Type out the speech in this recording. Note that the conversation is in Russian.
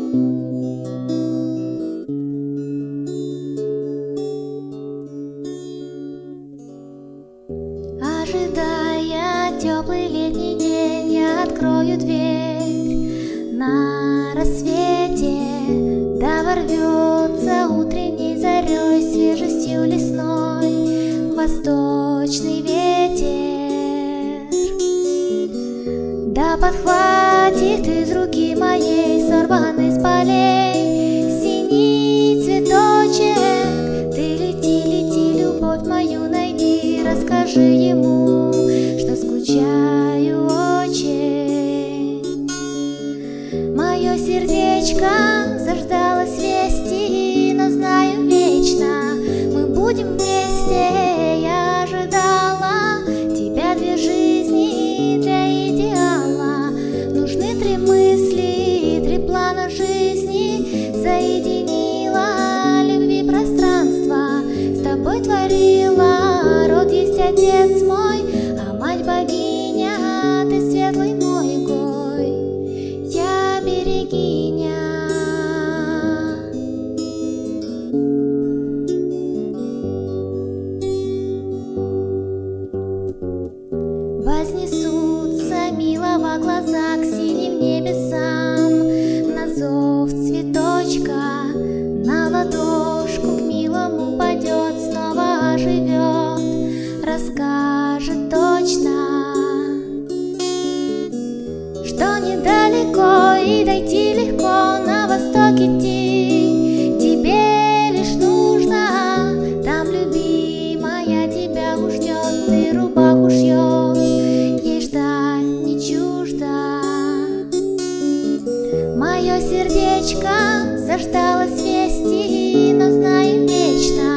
Ожидая теплый летний день, я открою дверь на рассвете. Да ворвется утренней зарей, свежестью лесной восточный ветер. Да подхватит из руки моей сорванный с полей синий цветочек. Ты лети, лети, любовь мою найди, расскажи ему, что скучаю очень. Мое сердечко заждалось вести, но знаю вечно мы будем вместе. Я ожидала тебя 2 жизни для идеала. Нужны 3 мысли, 3 плана жизни. Соединила любви пространство, с тобой творила род. Есть отец мой, а мать богиня, ты светлый мой гой, я берегиня. Вознесутся милого глаза к синим небесам, на зов цветочка, на ладошку к милому падет, снова оживет, расскажет точно, что недалеко и дойти легко, на восток идти тебе лишь нужно. Там любимая тебя уж ждет, ты рубаху шьешь, ей ждать не чуждо. Мое сердечко заждалось вести, но знаю вечно